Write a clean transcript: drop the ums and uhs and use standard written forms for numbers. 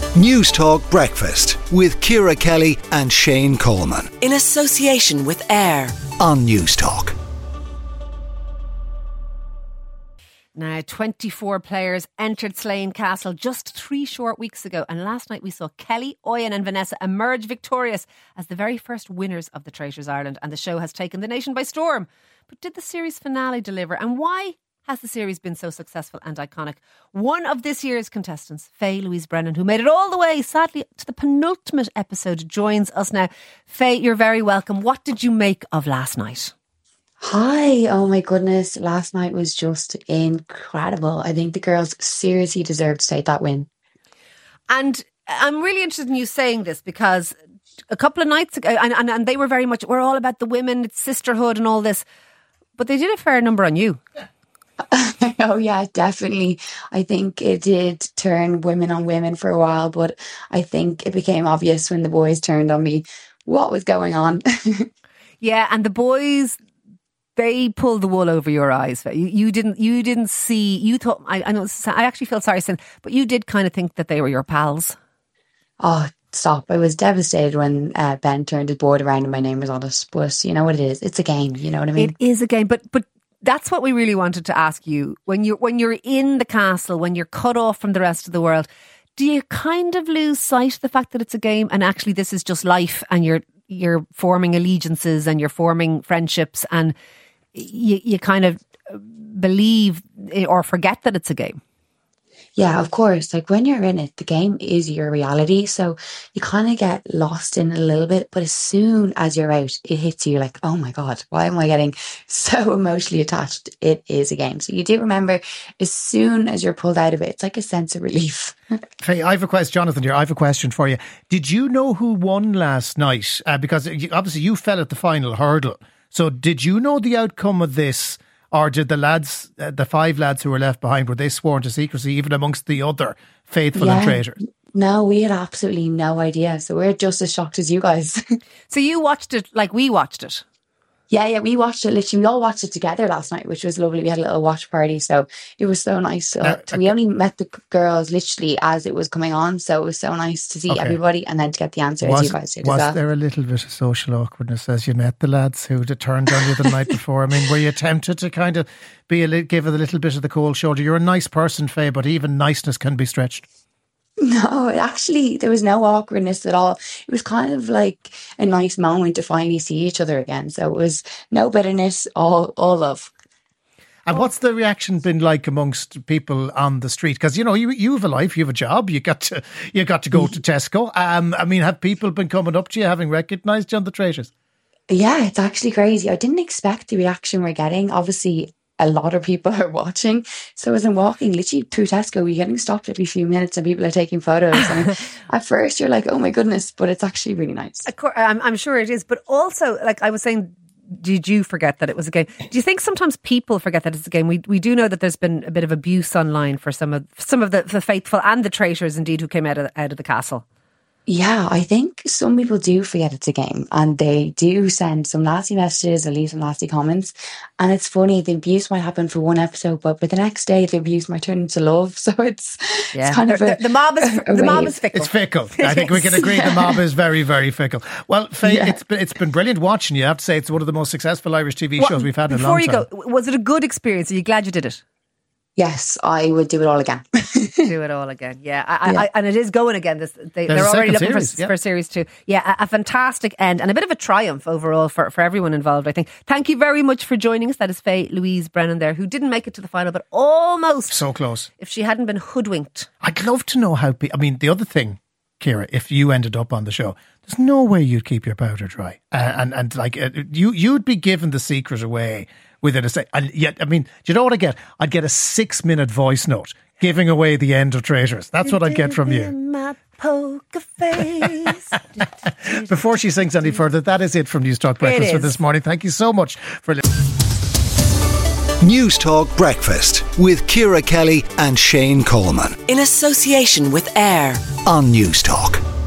News Talk Breakfast with Ciara Kelly and Shane Coleman. In association with AIR On News Talk. Now, 24 players entered Slane Castle just 3 short weeks ago, and last night we saw Kelly, Owen and Vanessa emerge victorious as the very first winners of the Traitors Ireland, and the show has taken the nation by storm. But did the series finale deliver, and why has the series been so successful and iconic? One of this year's contestants, Faye Louise Brennan, who made it all the way, sadly, to the penultimate episode, joins us now. Faye, you're very welcome. What did you make of last night? Hi, oh my goodness, last night was just incredible. I think the girls seriously deserved to take that win. And I'm really interested in you saying this because a couple of nights ago, and they were very much, we're all about the women, it's sisterhood and all this, but they did a fair number on you. Oh yeah, definitely. I think it did turn women on women for a while, but I think it became obvious when the boys turned on me what was going on. Yeah, and the boys, they pulled the wool over your eyes. You didn't see. You thought. I know. I actually feel sorry, Sin, but you did kind of think that they were your pals. Oh, stop! I was devastated when Ben turned his board around and my name was on it. But you know what it is? It's a game. You know what I mean? It is a game. But that's what we really wanted to ask you. When you're in the castle, when you're cut off from the rest of the world, do you kind of lose sight of the fact that it's a game and actually this is just life, and you're forming allegiances and you're forming friendships, and you kind of believe or forget that it's a game? Yeah, of course. Like when you're in it, the game is your reality. So you kind of get lost in it a little bit. But as soon as you're out, it hits you like, oh my God, why am I getting so emotionally attached? It is a game. So you do remember as soon as you're pulled out of it, it's like a sense of relief. Faye, I have a question, Jonathan here. I have a question for you. Did you know who won last night? Because obviously you fell at the final hurdle. So did you know the outcome of this? Or did the lads, the 5 lads who were left behind, were they sworn to secrecy even amongst the other faithful and traitors? No, we had absolutely no idea. So we're just as shocked as you guys. So you watched it like we watched it? Yeah, we watched it. Literally, we all watched it together last night, which was lovely. We had a little watch party, so it was so nice. So we only met the girls literally as it was coming on, so it was so nice to see everybody and then to get the answer as you guys did. Was there a little bit of social awkwardness as you met the lads who had turned on you the night before? I mean, were you tempted to kind of give it a little bit of the cold shoulder? You're a nice person, Faye, but even niceness can be stretched. No, actually, there was no awkwardness at all. It was kind of like a nice moment to finally see each other again. So it was no bitterness, all love. And what's the reaction been like amongst people on the street? Because, you know, you have a life, you have a job, you got to go to Tesco. I mean, have people been coming up to you having recognised you on the Traitors? Yeah, it's actually crazy. I didn't expect the reaction we're getting. Obviously, a lot of people are watching. So as I'm walking literally through Tesco, we're getting stopped every few minutes and people are taking photos. And at first you're like, oh my goodness, but it's actually really nice. Of course, I'm sure it is. But also, like I was saying, did you forget that it was a game? Do you think sometimes people forget that it's a game? We do know that there's been a bit of abuse online for some of the faithful and the traitors indeed who came out of the castle. Yeah, I think some people do forget it's a game and they do send some nasty messages or leave some nasty comments. And it's funny, the abuse might happen for one episode, but the next day the abuse might turn into love. So it's kind of the mob is fickle. It's fickle. I think we can agree the mob is very, very fickle. Well, Faye, it's been brilliant watching you. I have to say it's one of the most successful Irish TV shows we've had in a long time. Before you go, was it a good experience? Are you glad you did it? Yes, I would do it all again. Do it all again, yeah. And it is going again. They're already looking for series 2. Yeah, a fantastic end and a bit of a triumph overall for everyone involved, I think. Thank you very much for joining us. That is Faye Louise Brennan there, who didn't make it to the final, but almost. So close. If she hadn't been hoodwinked. I'd love to know how... I mean, the other thing, Ciara, if you ended up on the show, there's no way you'd keep your powder dry. And you'd be giving the secret away within a second. And yet, I mean, do you know what I get? I'd get a 6-minute voice note giving away the end of Traitors. That's what I'd get from you. My poker face. Before she sings any further, that is it from News Talk Breakfast for this morning. Thank you so much for listening. News Talk Breakfast with Ciara Kelly and Shane Coleman. In association with AIR On News Talk.